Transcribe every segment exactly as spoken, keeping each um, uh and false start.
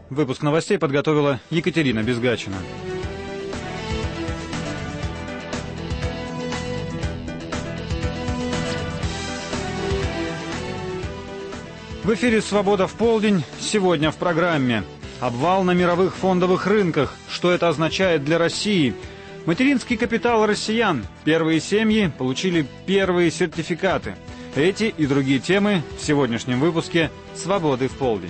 Выпуск новостей подготовила Екатерина Безгачина. В эфире «Свобода в полдень». Сегодня в программе. Обвал на мировых фондовых рынках. Что это означает для России? Материнский капитал россиян. Первые семьи получили первые сертификаты. Эти и другие темы в сегодняшнем выпуске «Свободы в полдень».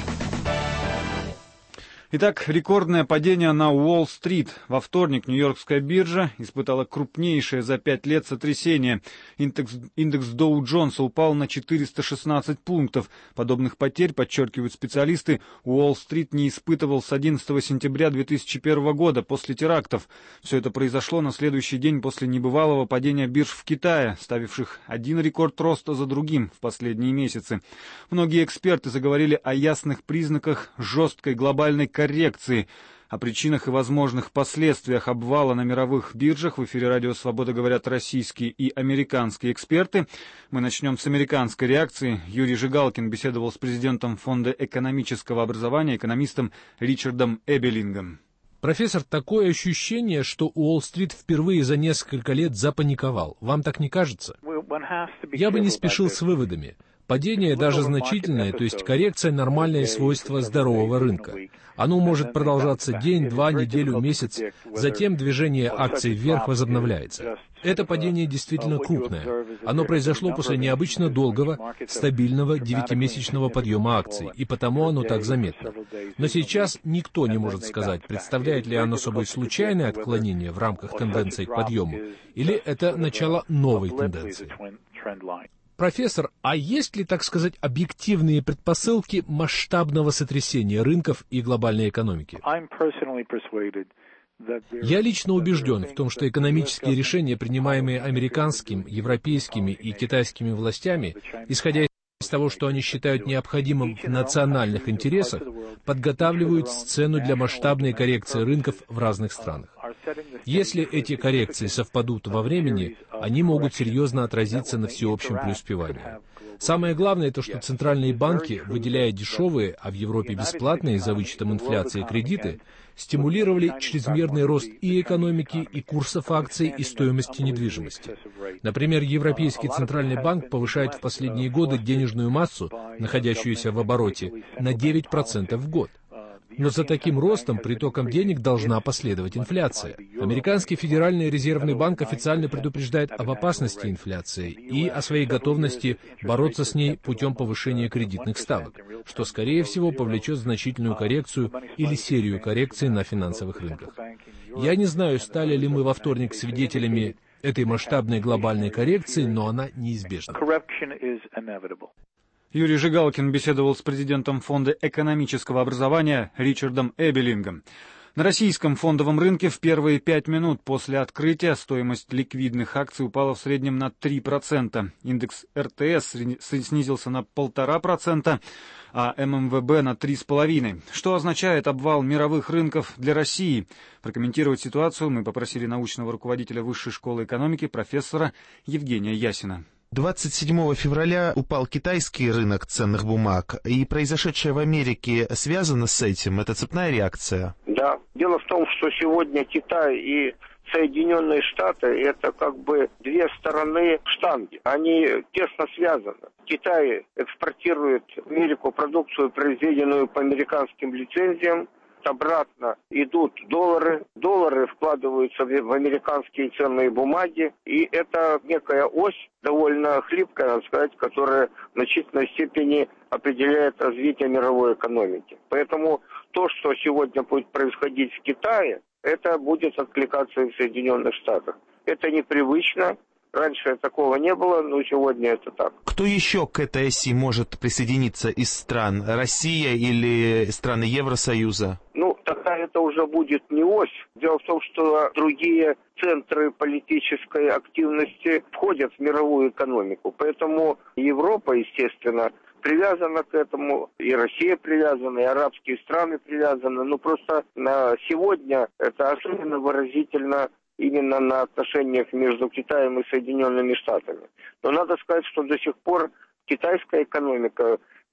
Итак, рекордное падение на Уолл-стрит. Во вторник Нью-Йоркская биржа испытала крупнейшее за пять лет сотрясение. Индекс, индекс Доу Джонса упал на четыреста шестнадцать пунктов. Подобных потерь, подчеркивают специалисты, Уолл-стрит не испытывал с одиннадцатого сентября две тысячи первого года, после терактов. Все это произошло на следующий день после небывалого падения бирж в Китае, ставивших один рекорд роста за другим в последние месяцы. Многие эксперты заговорили о ясных признаках жесткой глобальной коррекции. коррекции. О причинах и возможных последствиях обвала на мировых биржах в эфире «Радио Свобода» говорят российские и американские эксперты. Мы начнем с американской реакции. Юрий Жигалкин беседовал с президентом Фонда экономического образования, экономистом Ричардом Эбелингом. Профессор, такое ощущение, что Уолл-стрит впервые за несколько лет запаниковал. Вам так не кажется? Я бы не спешил с выводами. Падение даже значительное, то есть коррекция — нормальное свойство здорового рынка. Оно может продолжаться день, два, неделю, месяц, затем движение акций вверх возобновляется. Это падение действительно крупное. Оно произошло после необычно долгого, стабильного девятимесячного подъема акций, и потому оно так заметно. Но сейчас никто не может сказать, представляет ли оно собой случайное отклонение в рамках тенденции к подъему, или это начало новой тенденции. Профессор, а есть ли, так сказать, объективные предпосылки масштабного сотрясения рынков и глобальной экономики? Я лично убежден в том, что экономические решения, принимаемые американскими, европейскими и китайскими властями, исходя из того, что они считают необходимым в национальных интересах, подготавливают сцену для масштабной коррекции рынков в разных странах. Если эти коррекции совпадут во времени, они могут серьезно отразиться на всеобщем преуспевании. Самое главное то, что центральные банки, выделяя дешевые, а в Европе бесплатные за вычетом инфляции кредиты, стимулировали чрезмерный рост и экономики, и курсов акций, и стоимости недвижимости. Например, Европейский центральный банк повышает в последние годы денежную массу, находящуюся в обороте, на девять процентов в год. Но за таким ростом, притоком денег, должна последовать инфляция. Американский Федеральный резервный банк официально предупреждает об опасности инфляции и о своей готовности бороться с ней путем повышения кредитных ставок, что, скорее всего, повлечет значительную коррекцию или серию коррекций на финансовых рынках. Я не знаю, стали ли мы во вторник свидетелями этой масштабной глобальной коррекции, но она неизбежна. Юрий Жигалкин беседовал с президентом Фонда экономического образования Ричардом Эбелингом. На российском фондовом рынке в первые пять минут после открытия стоимость ликвидных акций упала в среднем на три процента. Индекс эр тэ эс снизился на полтора процента, а эм эм вэ бэ на три целых пять десятых. Что означает обвал мировых рынков для России? Прокомментировать ситуацию мы попросили научного руководителя Высшей школы экономики профессора Евгения Ясина. двадцать седьмого февраля упал китайский рынок ценных бумаг, и произошедшее в Америке связано с этим? Это цепная реакция? Да. Дело в том, что сегодня Китай и Соединенные Штаты — это как бы две стороны штанги. Они тесно связаны. Китай экспортирует в Америку продукцию, произведенную по американским лицензиям. Обратно идут доллары, доллары вкладываются в американские ценные бумаги, и это некая ось, довольно хлипкая, надо сказать, которая в значительной степени определяет развитие мировой экономики. Поэтому то, что сегодня будет происходить в Китае, это будет откликаться и в Соединенных Штатах. Это непривычно. Раньше такого не было, но сегодня это так. Кто еще к этой оси может присоединиться из стран? Россия или страны Евросоюза? Ну, тогда это уже будет не ось. Дело в том, что другие центры политической активности входят в мировую экономику. Поэтому Европа, естественно, привязана к этому, и Россия привязана, и арабские страны привязаны. Ну, просто на сегодня это особенно выразительно именно на отношениях между Китаем и Соединенными Штатами. Но надо сказать, что до сих пор китайская экономика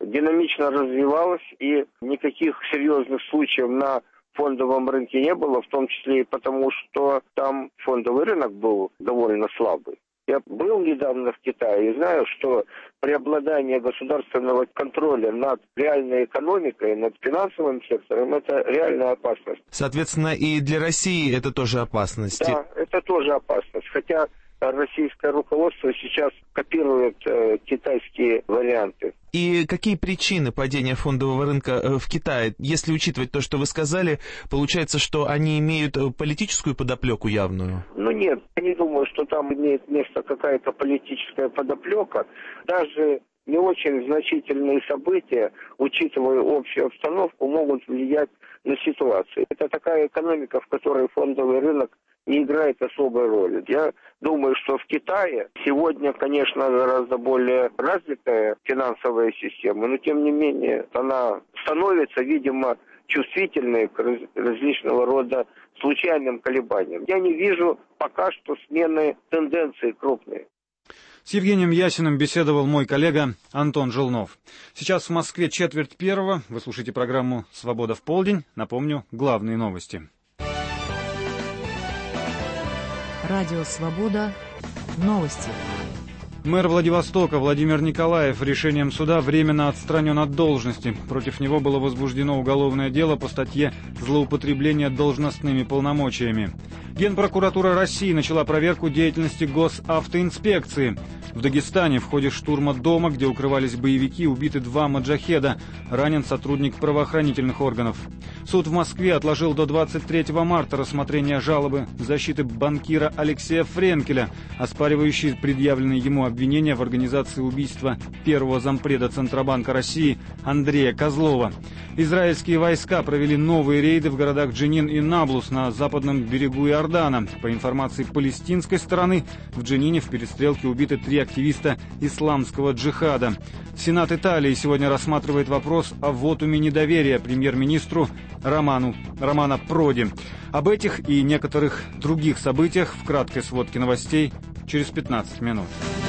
динамично развивалась, и никаких серьезных случаев на фондовом рынке не было, в том числе и потому, что там фондовый рынок был довольно слабый. Я был недавно в Китае и знаю, что преобладание государственного контроля над реальной экономикой, над финансовым сектором – это реальная опасность. Соответственно, и для России это тоже опасность. Да, это тоже опасность. Хотя российское руководство сейчас копирует э, китайские варианты. И какие причины падения фондового рынка в Китае? Если учитывать то, что вы сказали, получается, что они имеют политическую подоплеку явную? Ну нет, я не думаю, что там имеет место какая-то политическая подоплека. Даже не очень значительные события, учитывая общую обстановку, могут влиять на ситуацию. Это такая экономика, в которой фондовый рынок не играет особой роли. Я думаю, что в Китае сегодня, конечно, гораздо более развитая финансовая система, но тем не менее она становится, видимо, чувствительной к раз- различного рода случайным колебаниям. Я не вижу пока что смены тенденций крупной. С Евгением Ясиным беседовал мой коллега Антон Желнов. Сейчас в Москве четверть первого. Вы слушаете программу «Свобода в полдень». Напомню, главные новости. Радио «Свобода». Новости. Мэр Владивостока Владимир Николаев решением суда временно отстранен от должности. Против него было возбуждено уголовное дело по статье «Злоупотребление должностными полномочиями». Генпрокуратура России начала проверку деятельности госавтоинспекции. В Дагестане в ходе штурма дома, где укрывались боевики, убиты два маджахеда. Ранен сотрудник правоохранительных органов. Суд в Москве отложил до двадцать третьего марта рассмотрение жалобы защиты банкира Алексея Френкеля, оспаривающей предъявленные ему обвинения в организации убийства первого зампреда Центробанка России Андрея Козлова. Израильские войска провели новые рейды в городах Дженин и Наблус на западном берегу Иордана. По информации палестинской стороны, в Дженине в перестрелке убиты три активиста исламского джихада. Сенат Италии сегодня рассматривает вопрос о вотуме недоверия премьер-министру Роману, Романо Проди. Об этих и некоторых других событиях в краткой сводке новостей через пятнадцать минут.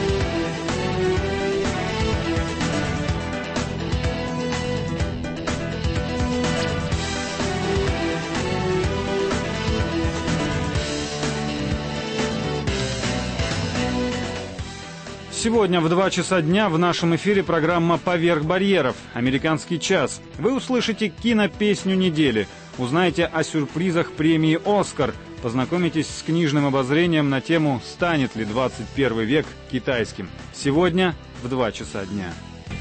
Сегодня в два часа дня в нашем эфире программа «Поверх барьеров. Американский час». Вы услышите кинопесню недели, узнаете о сюрпризах премии «Оскар», познакомитесь с книжным обозрением на тему «Станет ли двадцать первый век китайским?» Сегодня в два часа дня.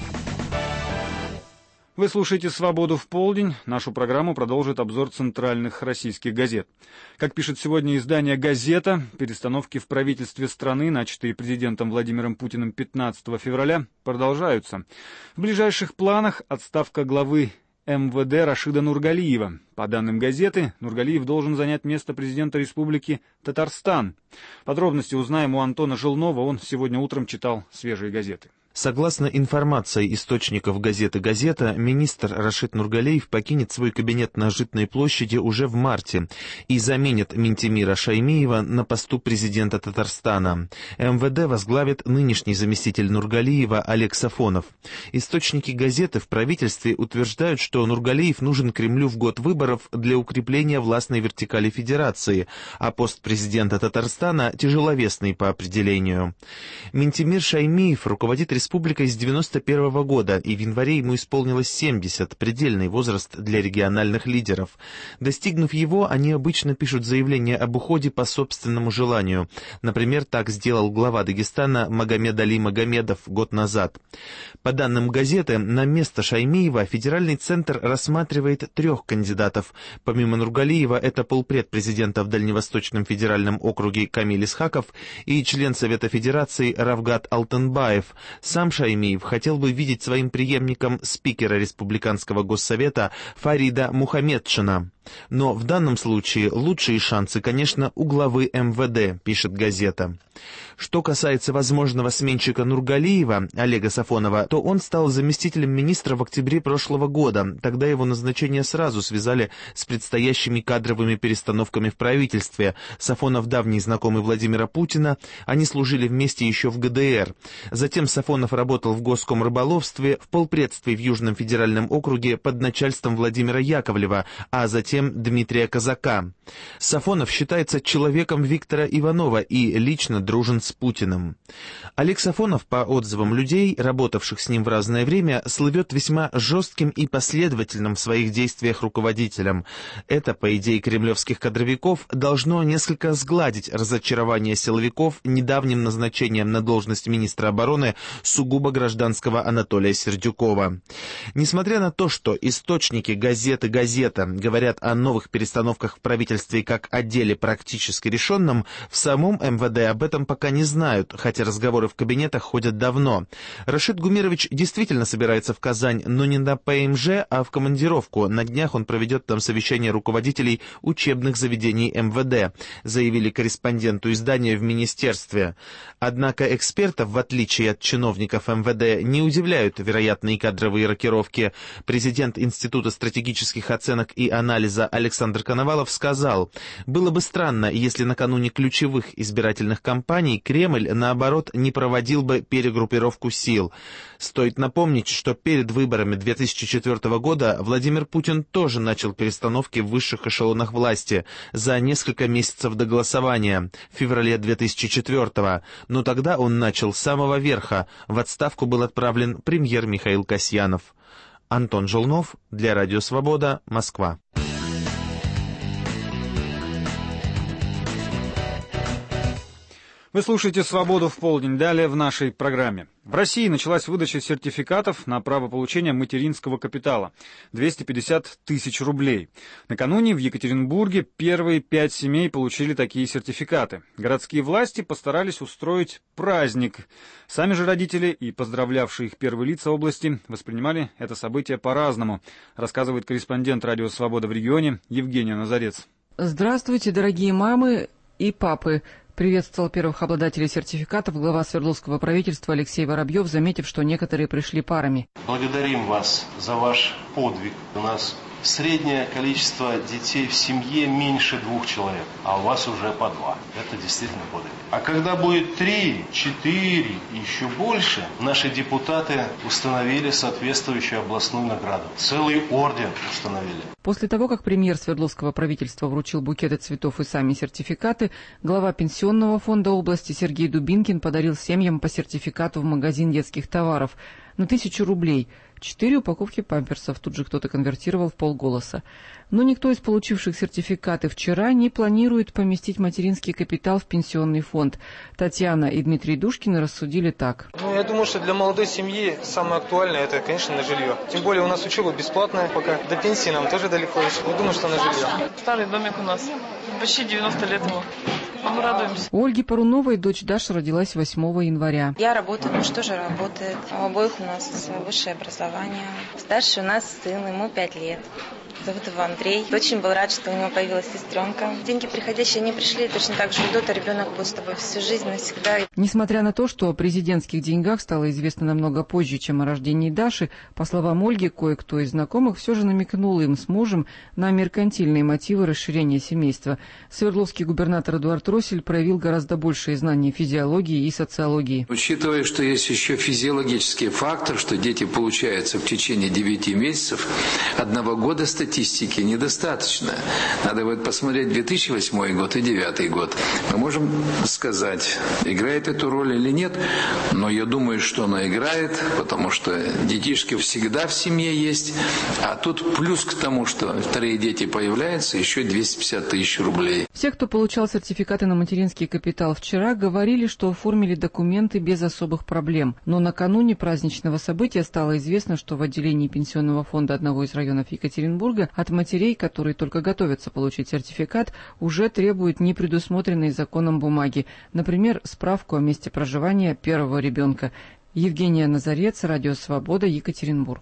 Вы слушаете «Свободу в полдень». Нашу программу продолжит обзор центральных российских газет. Как пишет сегодня издание «Газета», перестановки в правительстве страны, начатые президентом Владимиром Путиным пятнадцатого февраля, продолжаются. В ближайших планах отставка главы эм вэ дэ Рашида Нургалиева. По данным газеты, Нургалиев должен занять место президента Республики Татарстан. Подробности узнаем у Антона Желнова, он сегодня утром читал свежие газеты. Согласно информации источников газеты «Газета», министр Рашид Нургалиев покинет свой кабинет на Житной площади уже в марте и заменит Минтимира Шаймиева на посту президента Татарстана. эм вэ дэ возглавит нынешний заместитель Нургалиева Олег Сафонов. Источники газеты в правительстве утверждают, что Нургалиев нужен Кремлю в год выборов для укрепления властной вертикали Федерации, а пост президента Татарстана тяжеловесный по определению. Минтимир Шаймиев руководит республикой с девяносто первого года, и в январе ему исполнилось семьдесят, предельный возраст для региональных лидеров. Достигнув его, они обычно пишут заявление об уходе по собственному желанию. Например, так сделал глава Дагестана Магомед Али Магомедов год назад. По данным газеты, на место Шаймиева федеральный центр рассматривает трех кандидатов. Помимо Нургалиева, это полпред президента в Дальневосточном федеральном округе Камиль Исхаков и член Совета Федерации Равгат Алтынбаев. Сам Шаймиев хотел бы видеть своим преемником спикера Республиканского госсовета Фарида Мухамедшина. Но в данном случае лучшие шансы, конечно, у главы эм вэ дэ, пишет газета. Что касается возможного сменщика Нургалиева, Олега Сафонова, то он стал заместителем министра в октябре прошлого года. Тогда его назначение сразу связали с предстоящими кадровыми перестановками в правительстве. Сафонов давний знакомый Владимира Путина, они служили вместе еще в гэ дэ эр. Затем Сафонов Сафонов работал в Госкомрыболовстве, в полпредстве в Южном федеральном округе под начальством Владимира Яковлева, а затем Дмитрия Казака. Сафонов считается человеком Виктора Иванова и лично дружен с Путиным. Олег Сафонов, по отзывам людей, работавших с ним в разное время, слывет весьма жестким и последовательным в своих действиях руководителем. Это, по идее кремлевских кадровиков, должно несколько сгладить разочарование силовиков недавним назначением на должность министра обороны сугубо гражданского Анатолия Сердюкова. Несмотря на то, что источники газеты «Газета» говорят о новых перестановках в правительстве как о деле практически решенном, в самом эм вэ дэ об этом пока не знают, хотя разговоры в кабинетах ходят давно. Рашид Гумерович действительно собирается в Казань, но не на пэ эм жэ, а в командировку. На днях он проведет там совещание руководителей учебных заведений эм вэ дэ, заявили корреспонденту издания в министерстве. Однако экспертов, в отличие от чиновников эм вэ дэ, не удивляют вероятные кадровые рокировки. Президент Института стратегических оценок и анализа Александр Коновалов сказал: «Было бы странно, если накануне ключевых избирательных кампаний Кремль, наоборот, не проводил бы перегруппировку сил». Стоит напомнить, что перед выборами две тысячи четвёртого года Владимир Путин тоже начал перестановки в высших эшелонах власти за несколько месяцев до голосования, в феврале две тысячи четвёртого, но тогда он начал с самого верха. В отставку был отправлен премьер Михаил Касьянов. Антон Желнов для Радио Свобода, Москва. Вы слушаете «Свободу в полдень». Далее в нашей программе. В России началась выдача сертификатов на право получения материнского капитала – двести пятьдесят тысяч рублей. Накануне в Екатеринбурге первые пять семей получили такие сертификаты. Городские власти постарались устроить праздник. Сами же родители и поздравлявшие их первые лица области воспринимали это событие по-разному, рассказывает корреспондент «Радио Свобода» в регионе Евгения Назарец. Здравствуйте, дорогие мамы и папы. Приветствовал первых обладателей сертификатов глава Свердловского правительства Алексей Воробьев, заметив, что некоторые пришли парами. Благодарим вас за ваш подвиг. У нас среднее количество детей в семье меньше двух человек, а у вас уже по два. Это действительно подвиг. А когда будет три, четыре и еще больше, наши депутаты установили соответствующую областную награду. Целый орден установили. После того, как премьер Свердловского правительства вручил букеты цветов и сами сертификаты, глава Пенсионного фонда области Сергей Дубинкин подарил семьям по сертификату в магазин детских товаров на тысячу рублей. Четыре упаковки памперсов тут же кто-то конвертировал в полголоса. Но никто из получивших сертификаты вчера не планирует поместить материнский капитал в пенсионный фонд. Татьяна и Дмитрий Душкины рассудили так. Ну, я думаю, что для молодой семьи самое актуальное – это, конечно, на жилье. Тем более у нас учеба бесплатная пока. До пенсии нам тоже далеко еще. Я думаю, что на жилье. Старый домик у нас. Почти девяносто лет ему. Мы радуемся. У Ольги Паруновой дочь Даша родилась восьмого января. Я работаю, муж тоже работает. У обоих у нас высшее образование. Старший у нас сын, ему пять лет. Зовут его Андрей. Очень был рад, что у него появилась сестренка. Деньги приходящие не пришли, точно так же идут, а ребенок будет с тобой всю жизнь, навсегда. Несмотря на то, что о президентских деньгах стало известно намного позже, чем о рождении Даши, по словам Ольги, кое-кто из знакомых все же намекнул им с мужем на меркантильные мотивы расширения семейства. Свердловский губернатор Эдуард Россель проявил гораздо большие знания физиологии и социологии. Учитывая, что есть еще физиологический фактор, что дети получаются в течение девяти месяцев, одного года статистики Статистики недостаточно. Надо будет посмотреть две тысячи восьмой год и две тысячи девятый год. Мы можем сказать, играет эту роль или нет, но я думаю, что она играет, потому что детишки всегда в семье есть, а тут плюс к тому, что вторые дети появляются, еще двести пятьдесят тысяч рублей. Все, кто получал сертификаты на материнский капитал вчера, говорили, что оформили документы без особых проблем. Но накануне праздничного события стало известно, что в отделении Пенсионного фонда одного из районов Екатеринбурга от матерей, которые только готовятся получить сертификат, уже требуют непредусмотренные законом бумаги, например, справку о месте проживания первого ребенка. Евгения Назарец, Радио Свобода, Екатеринбург.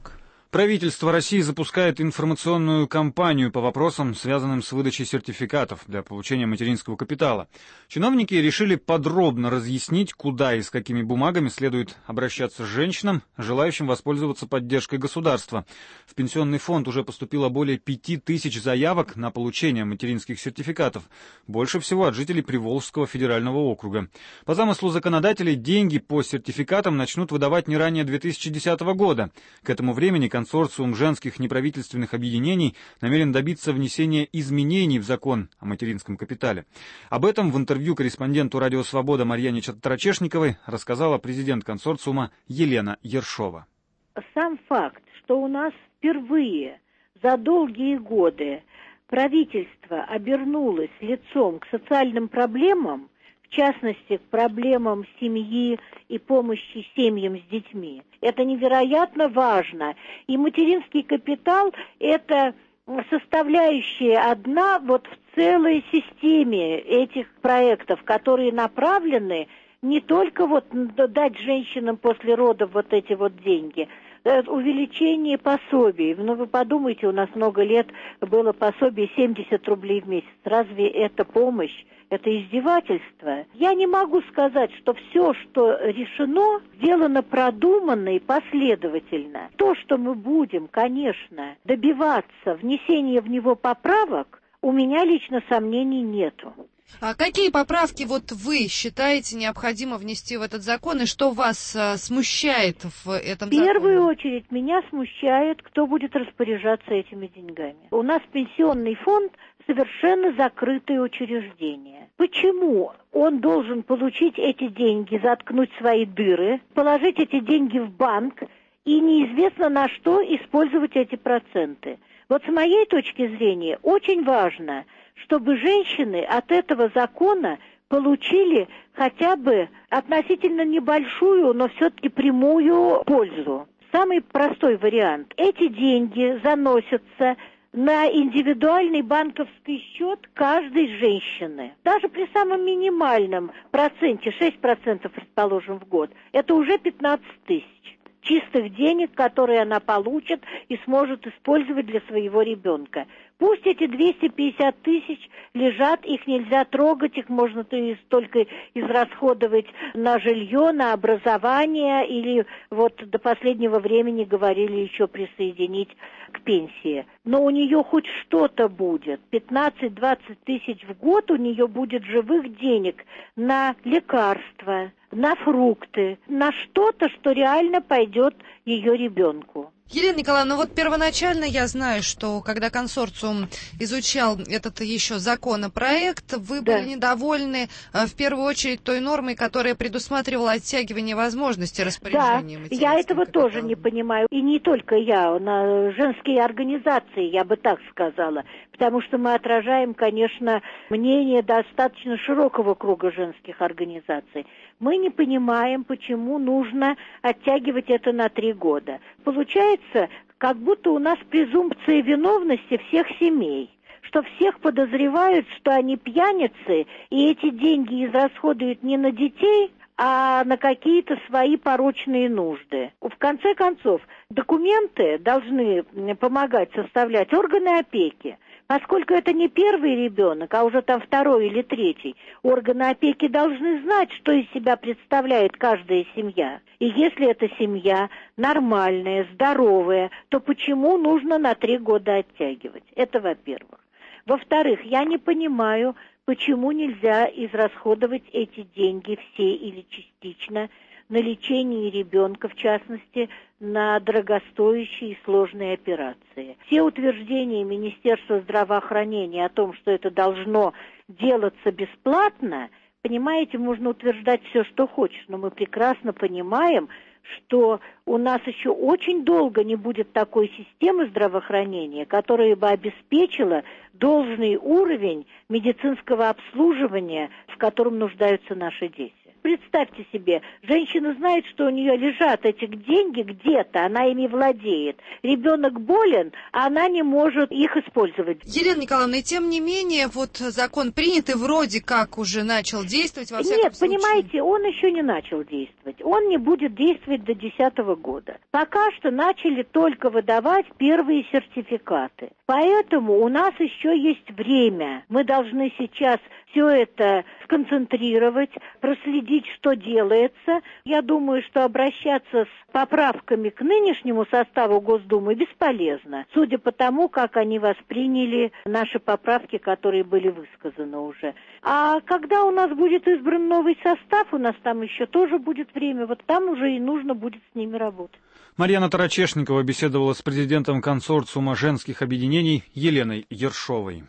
Правительство России запускает информационную кампанию по вопросам, связанным с выдачей сертификатов для получения материнского капитала. Чиновники решили подробно разъяснить, куда и с какими бумагами следует обращаться женщинам, желающим воспользоваться поддержкой государства. В пенсионный фонд уже поступило более пяти тысяч заявок на получение материнских сертификатов. Больше всего от жителей Приволжского федерального округа. По замыслу законодателей, деньги по сертификатам начнут выдавать не ранее две тысячи десятого года. К этому времени консорциум женских неправительственных объединений намерен добиться внесения изменений в закон о материнском капитале. Об этом в интервью корреспонденту «Радио Свобода» Марьяне Тарачешниковой рассказала президент консорциума Елена Ершова. Сам факт, что у нас впервые за долгие годы правительство обернулось лицом к социальным проблемам, в частности, к проблемам семьи и помощи семьям с детьми. Это невероятно важно. И материнский капитал – это составляющая одна вот в целой системе этих проектов, которые направлены не только вот дать женщинам после родов вот эти вот деньги, увеличение пособий. Ну, вы подумайте, у нас много лет было пособие семьдесят рублей в месяц. Разве это помощь? Это издевательство. Я не могу сказать, что все, что решено, сделано продуманно и последовательно. То, что мы будем, конечно, добиваться внесения в него поправок, у меня лично сомнений нету. А какие поправки вот вы считаете необходимо внести в этот закон, и что вас а, смущает в этом законе? В первую очередь меня смущает, кто будет распоряжаться этими деньгами. У нас пенсионный фонд совершенно закрытое учреждение. Почему он должен получить эти деньги, заткнуть свои дыры, положить эти деньги в банк, и неизвестно на что использовать эти проценты? Вот с моей точки зрения очень важно, чтобы женщины от этого закона получили хотя бы относительно небольшую, но все-таки прямую пользу. Самый простой вариант. Эти деньги заносятся на индивидуальный банковский счет каждой женщины. Даже при самом минимальном проценте, шесть процентов, предположим, в год, это уже пятнадцать тысяч чистых денег, которые она получит и сможет использовать для своего ребенка. Пусть эти двести пятьдесят тысяч лежат, их нельзя трогать, их можно только израсходовать на жилье, на образование или вот до последнего времени говорили еще присоединить к пенсии. Но у нее хоть что-то будет. пятнадцать-двадцать тысяч в год у нее будет живых денег на лекарства, на фрукты, на что-то, что реально пойдет ее ребенку. Елена Николаевна, ну вот первоначально я знаю, что когда консорциум изучал этот еще законопроект, вы да. были недовольны в первую очередь той нормой, которая предусматривала оттягивание возможности распоряжения. Да, я этого капиталом. Тоже не понимаю. И не только я, на женские организации, я бы так сказала. Потому что мы отражаем, конечно, мнение достаточно широкого круга женских организаций. Мы не понимаем, почему нужно оттягивать это на три года. Получается, как будто у нас презумпция виновности всех семей, что всех подозревают, что они пьяницы, и эти деньги израсходуют не на детей, а на какие-то свои порочные нужды. В конце концов, документы должны помогать составлять органы опеки. Поскольку это не первый ребенок, а уже там второй или третий, органы опеки должны знать, что из себя представляет каждая семья. И если эта семья нормальная, здоровая, то почему нужно на три года оттягивать? Это во-первых. Во-вторых, я не понимаю, почему нельзя израсходовать эти деньги все или частично на лечение ребенка, в частности, на дорогостоящие и сложные операции. Все утверждения Министерства здравоохранения о том, что это должно делаться бесплатно, понимаете, можно утверждать все, что хочешь, но мы прекрасно понимаем, что у нас еще очень долго не будет такой системы здравоохранения, которая бы обеспечила должный уровень медицинского обслуживания, в котором нуждаются наши дети. представьте себе, женщина знает, что у нее лежат эти деньги где-то, она ими владеет. Ребенок болен, а она не может их использовать. Елена Николаевна, и тем не менее, вот закон принят и вроде как уже начал действовать, во всяком Нет, случае. понимаете, он еще не начал действовать. Он не будет действовать до две тысячи десятого года. Пока что начали только выдавать первые сертификаты. Поэтому у нас еще есть время. Мы должны сейчас все это сконцентрировать, проследить, что делается. Я думаю, что обращаться с поправками к нынешнему составу Госдумы бесполезно, судя по тому, как они восприняли наши поправки, которые были высказаны уже. А когда у нас будет избран новый состав, у нас там еще тоже будет время, вот там уже и нужно будет с ними работать. Марьяна Тарачешникова беседовала с президентом консорциума женских объединений Еленой Ершовой.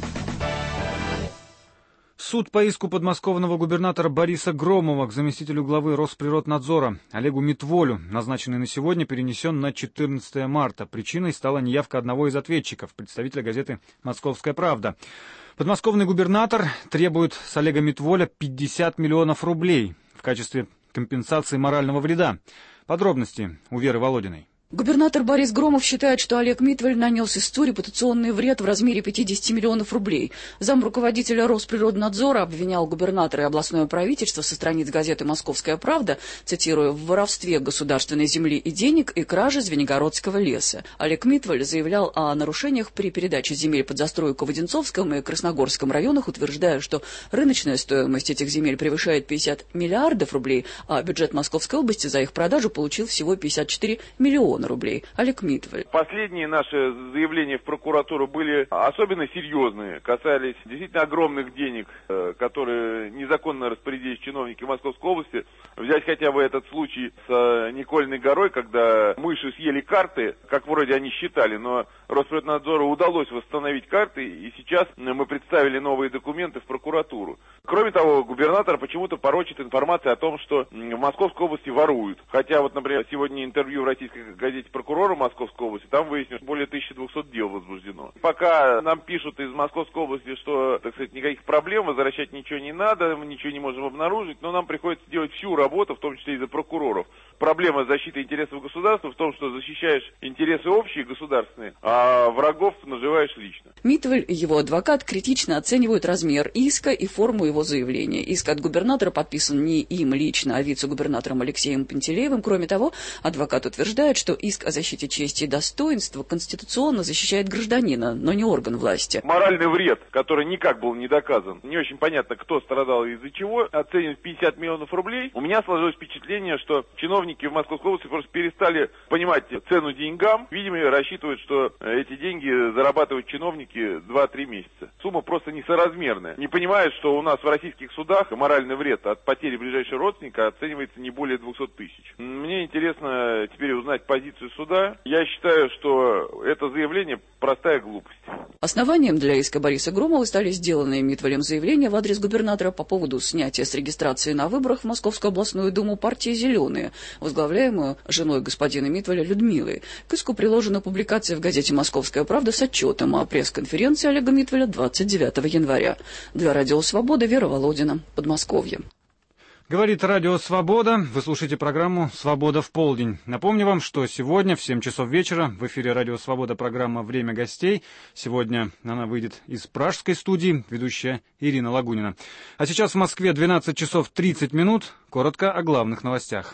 Суд по иску подмосковного губернатора Бориса Громова к заместителю главы Росприроднадзора Олегу Митволю, назначенный на сегодня, перенесен на четырнадцатое марта. Причиной стала неявка одного из ответчиков, представителя газеты «Московская правда». Подмосковный губернатор требует с Олега Митволя пятьдесят миллионов рублей в качестве компенсации морального вреда. Подробности у Веры Володиной. Губернатор Борис Громов считает, что Олег Митволь нанес истцу репутационный вред в размере пятьдесят миллионов рублей. Замруководителя Росприроднадзора обвинял губернатора и областное правительство со страниц газеты «Московская правда», цитирую, в воровстве государственной земли и денег и краже Звенигородского леса. Олег Митволь заявлял о нарушениях при передаче земель под застройку в Одинцовском и Красногорском районах, утверждая, что рыночная стоимость этих земель превышает пятьдесят миллиардов рублей, а бюджет Московской области за их продажу получил всего пятьдесят четыре миллиона рублей. Олег Митволь. Последние наши заявления в прокуратуру были особенно серьезные, касались действительно огромных денег, которые незаконно распорядились чиновники Московской области. Взять хотя бы этот случай с Никольной горой, когда мыши съели карты, как вроде они считали, но Росприроднадзору удалось восстановить карты, и сейчас мы представили новые документы в прокуратуру. Кроме того, губернатор почему-то порочит информацию о том, что в Московской области воруют. Хотя вот, например, сегодня интервью в российской газете прокурора Московской области, там выяснилось, более тысячи двухсот дел возбуждено. Пока нам пишут из Московской области, что, так сказать, никаких проблем, возвращать ничего не надо, мы ничего не можем обнаружить, но нам приходится делать всю работу, в том числе и за прокуроров. Проблема защиты интересов государства в том, что защищаешь интересы общие государственные, а врагов наживаешь лично. Митволь и его адвокат критично оценивают размер иска и форму его заявления. Иск от губернатора подписан не им лично, а вице-губернатором Алексеем Пантелеевым. Кроме того, адвокат утверждает, что иск о защите чести и достоинства конституционно защищает гражданина, но не орган власти. Моральный вред, который никак был не доказан, не очень понятно, кто страдал и из-за чего, оценивает пятьдесят миллионов рублей. У меня сложилось впечатление, что чиновники в Московской области просто перестали понимать цену деньгам. Видимо, рассчитывают, что эти деньги зарабатывают чиновники два-три месяца. Сумма просто несоразмерная. Не понимают, что у нас в российских судах моральный вред от потери ближайшего родственника оценивается не более двухсот тысяч. Мне интересно теперь узнать позицию суда. Я считаю, что это заявление простая глупость. Основанием для иска Бориса Громова стали сделанные Митволем заявления в адрес губернатора по поводу снятия с регистрации на выборах в Московскую областную думу партии «Зеленые», возглавляемую женой господина Митволя Людмилой. К иску приложена публикация в газете «Московская правда» с отчетом о пресс-конференции Олега Митволя двадцать девятого января. Для радио «Свобода» Вера Володина, Подмосковье. Говорит Радио Свобода. Вы слушаете программу «Свобода в полдень». Напомню вам, что сегодня в семь часов вечера в эфире Радио Свобода программа «Время гостей». Сегодня она выйдет из пражской студии, ведущая Ирина Лагунина. А сейчас в Москве двенадцать часов тридцать минут. Коротко о главных новостях.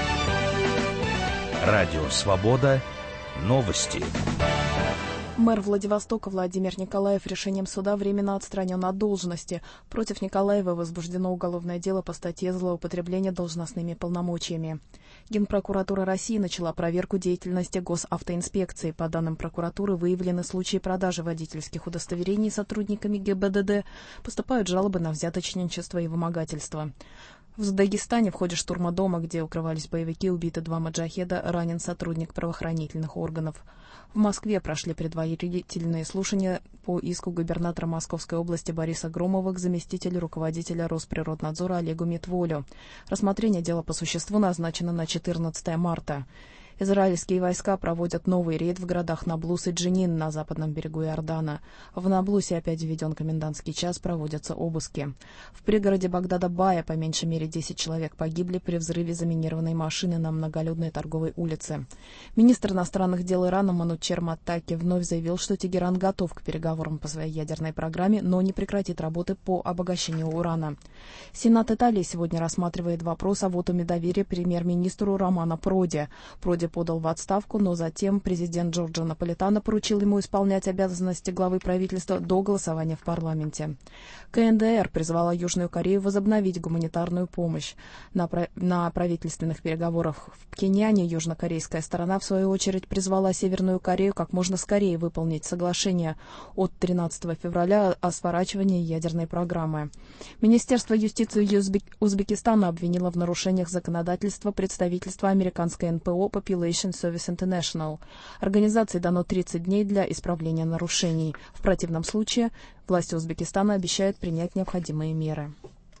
Радио Свобода. Новости. Мэр Владивостока Владимир Николаев решением суда временно отстранен от должности. Против Николаева возбуждено уголовное дело по статье «Злоупотребление должностными полномочиями». Генпрокуратура России начала проверку деятельности госавтоинспекции. По данным прокуратуры, выявлены случаи продажи водительских удостоверений сотрудниками ГИБДД. Поступают жалобы на взяточничество и вымогательство. В Дагестане в ходе штурма дома, где укрывались боевики, убиты два маджахеда, ранен сотрудник правоохранительных органов. В Москве прошли предварительные слушания по иску губернатора Московской области Бориса Громова к заместителю руководителя Росприроднадзора Олегу Митволю. Рассмотрение дела по существу назначено на четырнадцатое марта. Израильские войска проводят новый рейд в городах Наблус и Дженин на западном берегу Иордана. В Наблусе опять введен комендантский час, проводятся обыски. В пригороде Багдада-Бая по меньшей мере десять человек погибли при взрыве заминированной машины на многолюдной торговой улице. Министр иностранных дел Ирана Манучер Маттаки вновь заявил, что Тегеран готов к переговорам по своей ядерной программе, но не прекратит работы по обогащению урана. Сенат Италии сегодня рассматривает вопрос о вотуме доверия премьер-министру Романо Проди. Проди подал в отставку, но затем президент Джорджо Наполитано поручил ему исполнять обязанности главы правительства до голосования в парламенте. КНДР призвала Южную Корею возобновить гуманитарную помощь. На, про... на правительственных переговорах в Пхеньяне южнокорейская сторона, в свою очередь, призвала Северную Корею как можно скорее выполнить соглашение от тринадцатого февраля о сворачивании ядерной программы. Министерство юстиции Узбекистана обвинило в нарушениях законодательства представительства американской эн пэ о Population Service International. Организации дано тридцать дней для исправления нарушений. В противном случае власти Узбекистана обещают принять необходимые меры.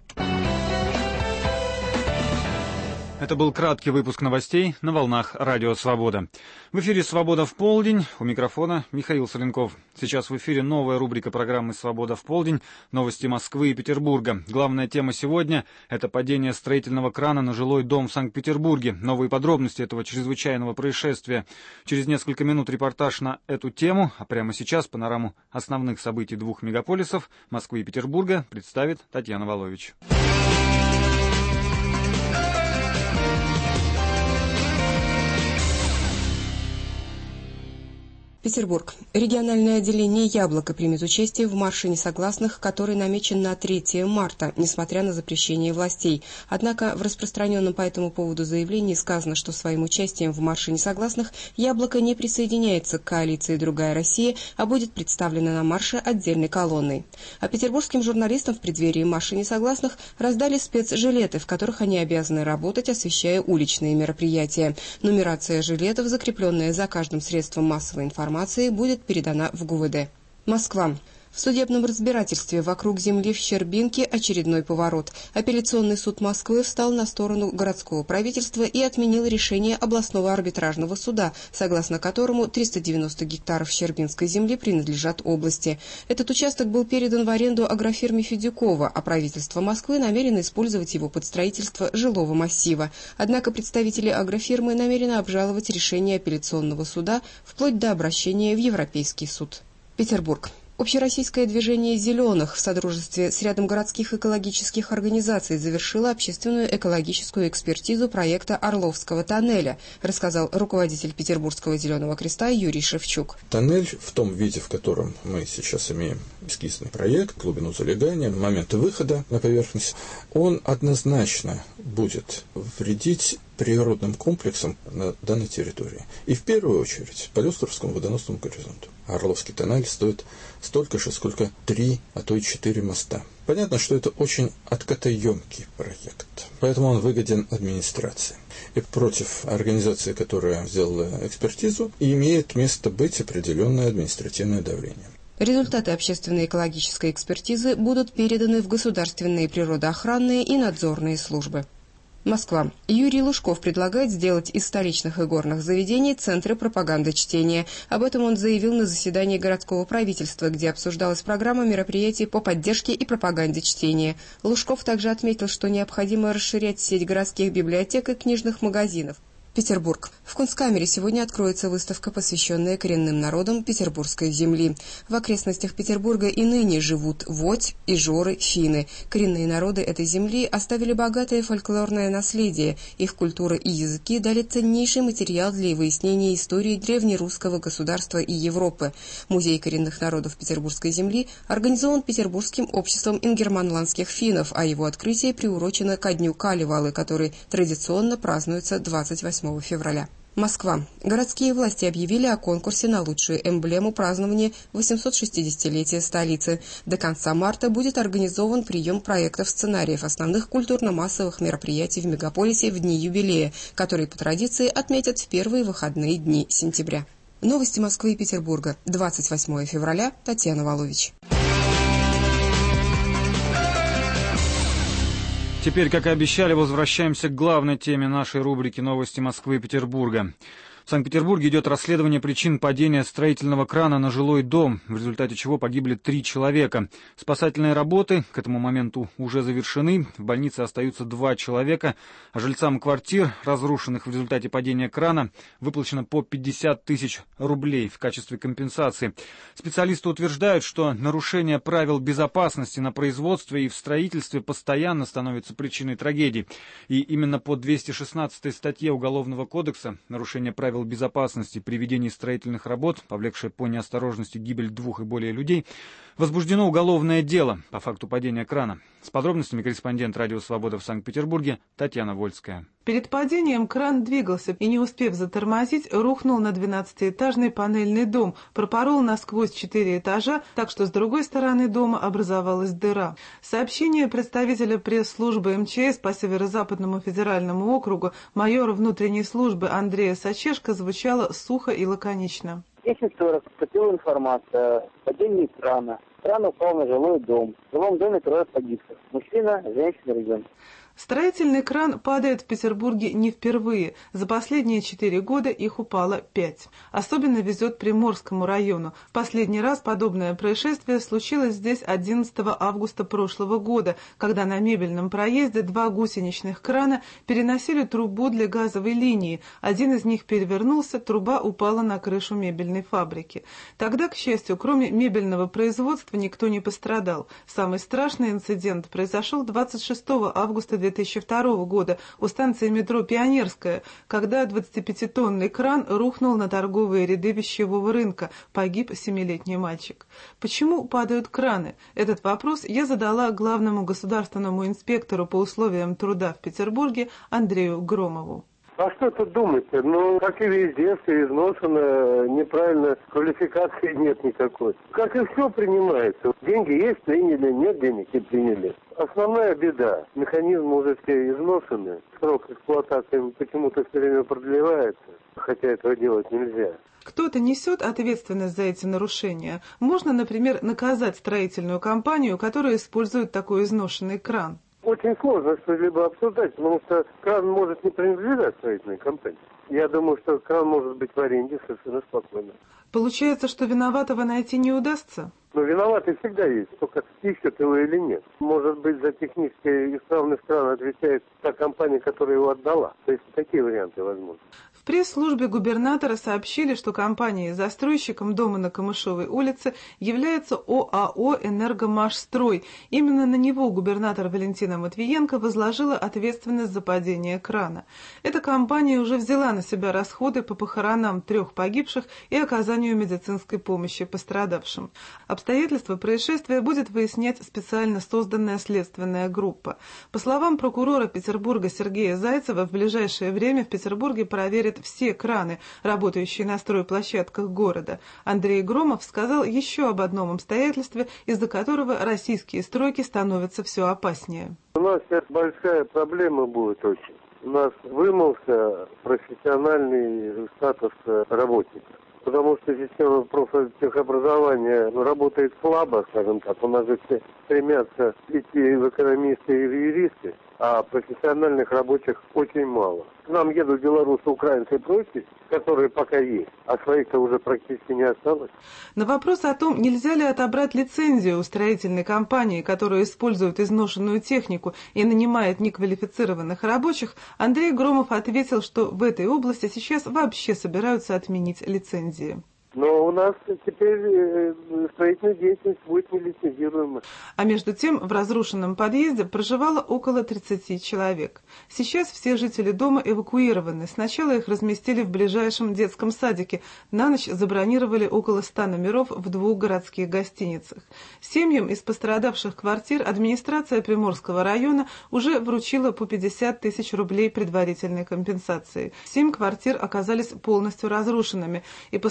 Это был краткий выпуск новостей на волнах Радио Свобода. В эфире «Свобода в полдень». У микрофона Михаил Соленков. Сейчас в эфире новая рубрика программы «Свобода в полдень». Новости Москвы и Петербурга. Главная тема сегодня – это падение строительного крана на жилой дом в Санкт-Петербурге. Новые подробности этого чрезвычайного происшествия. Через несколько минут репортаж на эту тему, а прямо сейчас панораму основных событий двух мегаполисов Москвы и Петербурга представит Татьяна Волович. Петербург. Региональное отделение «Яблоко» примет участие в марше несогласных, который намечен на третьего марта, несмотря на запрещение властей. Однако в распространенном по этому поводу заявлении сказано, что своим участием в марше несогласных «Яблоко» не присоединяется к коалиции «Другая Россия», а будет представлено на марше отдельной колонной. А петербургским журналистам в преддверии марша несогласных раздали спецжилеты, в которых они обязаны работать, освещая уличные мероприятия. Нумерация жилетов, закрепленная за каждым средством массовой информации, будет передана в ГУВД. Москва. В судебном разбирательстве вокруг земли в Щербинке очередной поворот. Апелляционный суд Москвы встал на сторону городского правительства и отменил решение областного арбитражного суда, согласно которому триста девяносто гектаров щербинской земли принадлежат области. Этот участок был передан в аренду агрофирме Федюкова, а правительство Москвы намерено использовать его под строительство жилого массива. Однако представители агрофирмы намерены обжаловать решение апелляционного суда вплоть до обращения в Европейский суд. Петербург. Общероссийское движение «Зеленых» в содружестве с рядом городских экологических организаций завершило общественную экологическую экспертизу проекта Орловского тоннеля, рассказал руководитель Петербургского «Зеленого креста» Юрий Шевчук. Тоннель в том виде, в котором мы сейчас имеем эскизный проект, глубину залегания, моменты выхода на поверхность, он однозначно будет вредить природным комплексам на данной территории. И в первую очередь по Люстровскому водоносному горизонту. Орловский тоннель стоит столько же, сколько три, а то и четыре моста. Понятно, что это очень откатоемкий проект, поэтому он выгоден администрации. И против организации, которая сделала экспертизу, имеет место быть определенное административное давление. Результаты общественной экологической экспертизы будут переданы в государственные природоохранные и надзорные службы. Москва. Юрий Лужков предлагает сделать из столичных и горных заведений центры пропаганды чтения. Об этом он заявил на заседании городского правительства, где обсуждалась программа мероприятий по поддержке и пропаганде чтения. Лужков также отметил, что необходимо расширять сеть городских библиотек и книжных магазинов. Петербург. В Кунсткамере сегодня откроется выставка, посвященная коренным народам петербургской земли. В окрестностях Петербурга и ныне живут водь, ижоры, финны. Коренные народы этой земли оставили богатое фольклорное наследие. Их культура и языки дали ценнейший материал для выяснения истории древнерусского государства и Европы. Музей коренных народов петербургской земли организован Петербургским обществом ингерманландских финнов, а его открытие приурочено ко дню Калевалы, который традиционно празднуется двадцать восьмого февраля. Москва. Городские власти объявили о конкурсе на лучшую эмблему празднования восемьсот шестидесятилетия столицы. До конца марта будет организован прием проектов сценариев основных культурно-массовых мероприятий в мегаполисе в дни юбилея, которые по традиции отметят в первые выходные дни сентября. Новости Москвы и Петербурга. двадцать восьмого февраля. Татьяна Волович. Теперь, как и обещали, возвращаемся к главной теме нашей рубрики «Новости Москвы и Петербурга». В Санкт-Петербурге идет расследование причин падения строительного крана на жилой дом, в результате чего погибли три человека. Спасательные работы к этому моменту уже завершены, в больнице остаются два человека, а жильцам квартир, разрушенных в результате падения крана, выплачено по пятьдесят тысяч рублей в качестве компенсации. Специалисты утверждают, что нарушение правил безопасности на производстве и в строительстве постоянно становится причиной трагедий. И именно по двести шестнадцатой статье Уголовного кодекса нарушение правил безопасности при ведении строительных работ, повлекшее по неосторожности гибель двух и более людей, возбуждено уголовное дело по факту падения крана. С подробностями корреспондент «Радио Свобода» в Санкт-Петербурге Татьяна Вольская. Перед падением кран двигался и, не успев затормозить, рухнул на двенадцатиэтажный панельный дом, пропорол насквозь четыре этажа, так что с другой стороны дома образовалась дыра. Сообщение представителя пресс-службы эм че эс по Северо-Западному федеральному округу майора внутренней службы Андрея Сачешко звучало сухо и лаконично. В десять сорок поступила информация о падении крана. Кран упал на жилой дом. В жилом доме трое погибших. Мужчина, женщина, ребенок. Строительный кран падает в Петербурге не впервые. За последние четыре года их упало пять. Особенно везет Приморскому району. В последний раз подобное происшествие случилось здесь одиннадцатого августа прошлого года, когда на мебельном проезде два гусеничных крана переносили трубу для газовой линии. Один из них перевернулся, труба упала на крышу мебельной фабрики. Тогда, к счастью, кроме мебельного производства никто не пострадал. Самый страшный инцидент произошел двадцать шестого августа две тысячи второго года у станции метро «Пионерская», когда двадцатипятитонный кран рухнул на торговые ряды вещевого рынка, погиб семилетний мальчик. Почему падают краны? Этот вопрос я задала главному государственному инспектору по условиям труда в Петербурге Андрею Громову. А что тут думать? Ну, как и везде, все изношено, неправильно, квалификации нет никакой. Как и все принимается. Деньги есть, приняли, нет денег и приняли. Основная беда. Механизмы уже все изношены. Срок эксплуатации почему-то все время продлевается, хотя этого делать нельзя. Кто-то несет ответственность за эти нарушения. Можно, например, наказать строительную компанию, которая использует такой изношенный кран. Очень сложно что-либо обсуждать, потому что кран может не принадлежать строительной компании. Я думаю, что кран может быть в аренде совершенно спокойно. Получается, что виноватого найти не удастся? Но виноватый всегда есть, только ищут его или нет. Может быть, за техническую исправность крана отвечает та компания, которая его отдала. То есть такие варианты возможны. В пресс-службе губернатора сообщили, что компанией-застройщиком дома на Камышовой улице является ОАО «Энергомашстрой». Именно на него губернатор Валентина Матвиенко возложила ответственность за падение крана. Эта компания уже взяла на себя расходы по похоронам трех погибших и оказанию медицинской помощи пострадавшим. Обстоятельства происшествия будет выяснять специально созданная следственная группа. По словам прокурора Петербурга Сергея Зайцева, в ближайшее время в Петербурге проверят все краны, работающие на стройплощадках города. Андрей Громов сказал еще об одном обстоятельстве, из-за которого российские стройки становятся все опаснее. У нас сейчас большая проблема будет очень. У нас вымылся профессиональный статус работника. Потому что система профтехобразования работает слабо, скажем так. У нас же все стремятся идти в экономисты и в юристы, а профессиональных рабочих очень мало. К нам едут белорусы, украинцы и прочие, которые пока есть, а своих-то уже практически не осталось. На вопрос о том, нельзя ли отобрать лицензию у строительной компании, которая использует изношенную технику и нанимает неквалифицированных рабочих, Андрей Громов ответил, что в этой области сейчас вообще собираются отменить лицензии. Но у нас теперь строительная деятельность будет нелицензируема. А между тем в разрушенном подъезде проживало около тридцати человек. Сейчас все жители дома эвакуированы. Сначала их разместили в ближайшем детском садике. На ночь забронировали около ста номеров в двух городских гостиницах. Семьям из пострадавших квартир администрация Приморского района уже вручила по пятьдесят тысяч рублей предварительной компенсации. Семь квартир оказались полностью разрушенными. И по словам Валентина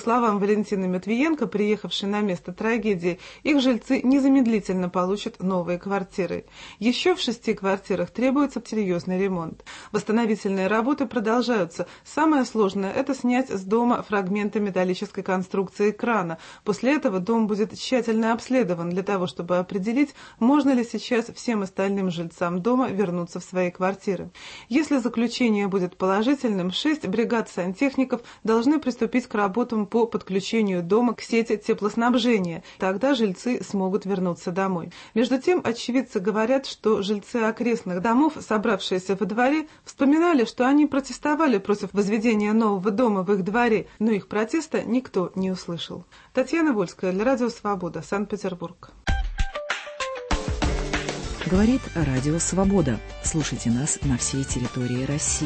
Валентины Матвиенко, приехавшей на место трагедии, их жильцы незамедлительно получат новые квартиры. Еще в шести квартирах требуется серьезный ремонт. Восстановительные работы продолжаются. Самое сложное – это снять с дома фрагменты металлической конструкции крана. После этого дом будет тщательно обследован для того, чтобы определить, можно ли сейчас всем остальным жильцам дома вернуться в свои квартиры. Если заключение будет положительным, шесть бригад сантехников должны приступить к работам по подключению дома к сети теплоснабжения. Тогда жильцы смогут вернуться домой. Между тем, очевидцы говорят, что жильцы окрестных домов, собравшиеся во дворе, вспоминали, что они протестовали против возведения нового дома в их дворе, но их протеста никто не услышал. Татьяна Вольская для Радио Свобода, Санкт-Петербург. Говорит Радио Свобода. Слушайте нас на всей территории России.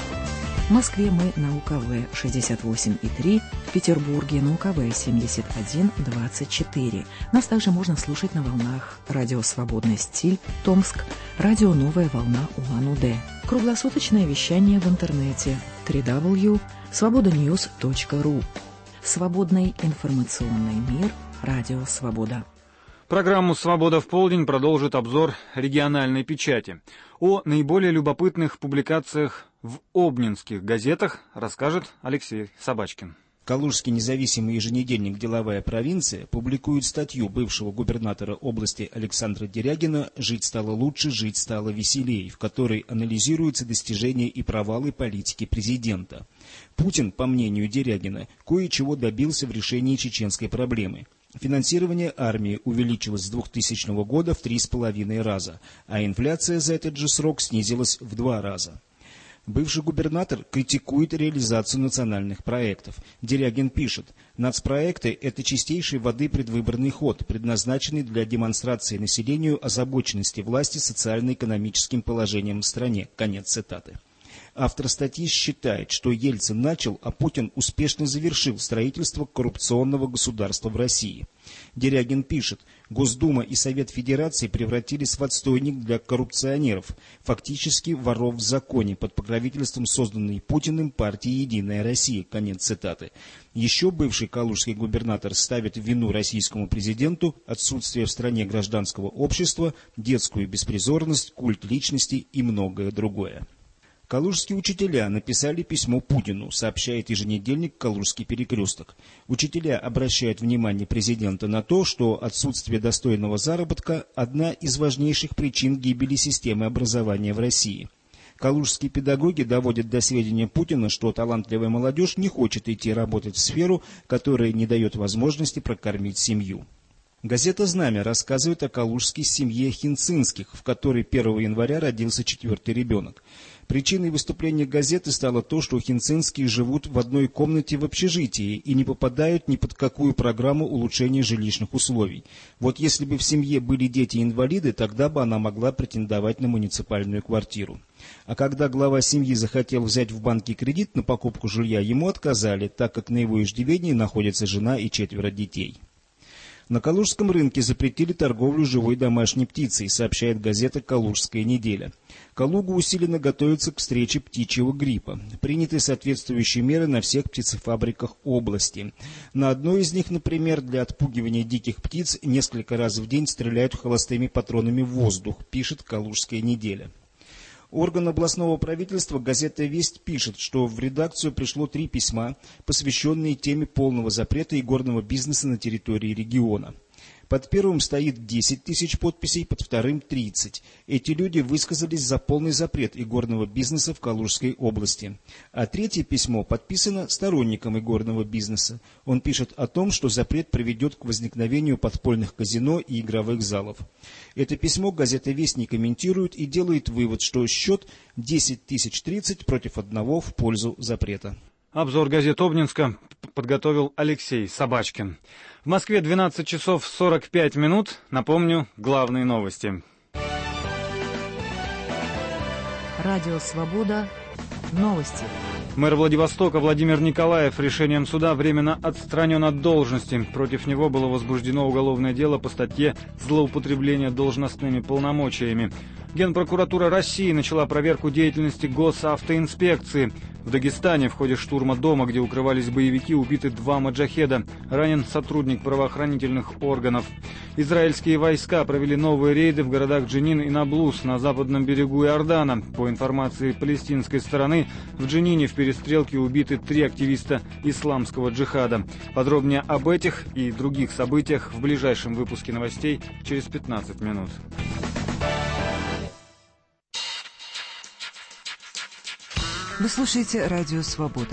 В Москве мы на У К В шестьдесят восемь и три, в Петербурге на У К В семьдесят один двадцать четыре. Нас также можно слушать на волнах Радио Свободный стиль, Томск, Радио Новая волна Улан-Удэ. Круглосуточное вещание в интернете дабл ю дабл ю дабл ю точка свобода ньюс точка ру. Свободный информационный мир. Радио Свобода. Программу «Свобода в полдень» продолжит обзор региональной печати. О наиболее любопытных публикациях в обнинских газетах расскажет Алексей Собачкин. Калужский независимый еженедельник «Деловая провинция» публикует статью бывшего губернатора области Александра Дерягина «Жить стало лучше, жить стало веселей», в которой анализируются достижения и провалы политики президента. Путин, по мнению Дерягина, кое-чего добился в решении чеченской проблемы. Финансирование армии увеличилось с двухтысячного года в три с половиной раза, а инфляция за этот же срок снизилась в два раза. Бывший губернатор критикует реализацию национальных проектов. Дерягин пишет: «Нацпроекты – это чистейшей воды предвыборный ход, предназначенный для демонстрации населению озабоченности власти социально-экономическим положением в стране». Конец цитаты. Автор статьи считает, что Ельцин начал, а Путин успешно завершил строительство коррупционного государства в России. Дерягин пишет: «Госдума и Совет Федерации превратились в отстойник для коррупционеров, фактически воров в законе, под покровительством созданной Путиным партии «Единая Россия». Конец цитаты. Еще бывший калужский губернатор ставит в вину российскому президенту отсутствие в стране гражданского общества, детскую беспризорность, культ личности и многое другое». Калужские учителя написали письмо Путину, сообщает еженедельник «Калужский перекресток». Учителя обращают внимание президента на то, что отсутствие достойного заработка – одна из важнейших причин гибели системы образования в России. Калужские педагоги доводят до сведения Путина, что талантливая молодежь не хочет идти работать в сферу, которая не дает возможности прокормить семью. Газета «Знамя» рассказывает о калужской семье Хинцинских, в которой первого января родился четвертый ребенок. Причиной выступления газеты стало то, что Хинцинские живут в одной комнате в общежитии и не попадают ни под какую программу улучшения жилищных условий. Вот если бы в семье были дети-инвалиды, тогда бы она могла претендовать на муниципальную квартиру. А когда глава семьи захотел взять в банке кредит на покупку жилья, ему отказали, так как на его иждивении находится жена и четверо детей. На Калужском рынке запретили торговлю живой домашней птицей, сообщает газета «Калужская неделя». Калуга усиленно готовится к встрече птичьего гриппа. Приняты соответствующие меры на всех птицефабриках области. На одной из них, например, для отпугивания диких птиц несколько раз в день стреляют холостыми патронами в воздух, пишет «Калужская неделя». Орган областного правительства газета «Весть» пишет, что в редакцию пришло три письма, посвященные теме полного запрета игорного бизнеса на территории региона. Под первым стоит десять тысяч подписей, под вторым тридцать. Эти люди высказались за полный запрет игорного бизнеса в Калужской области. А третье письмо подписано сторонником игорного бизнеса. Он пишет о том, что запрет приведет к возникновению подпольных казино и игровых залов. Это письмо газета «Весть» не комментирует и делает вывод, что счет десять тысяч тридцать против одного в пользу запрета. Обзор газет Обнинска подготовил Алексей Собачкин. В Москве двенадцать часов сорок пять минут. Напомню, главные новости. Радио «Свобода». Новости. Мэр Владивостока Владимир Николаев решением суда временно отстранен от должности. Против него было возбуждено уголовное дело по статье «Злоупотребление должностными полномочиями». Генпрокуратура России начала проверку деятельности госавтоинспекции. В Дагестане в ходе штурма дома, где укрывались боевики, убиты два маджахеда. Ранен сотрудник правоохранительных органов. Израильские войска провели новые рейды в городах Дженин и Наблус на западном берегу Иордана. По информации палестинской стороны, в Дженине в перестрелке убиты три активиста исламского джихада. Подробнее об этих и других событиях в ближайшем выпуске новостей через пятнадцать минут. Вы слушаете «Радио Свобода».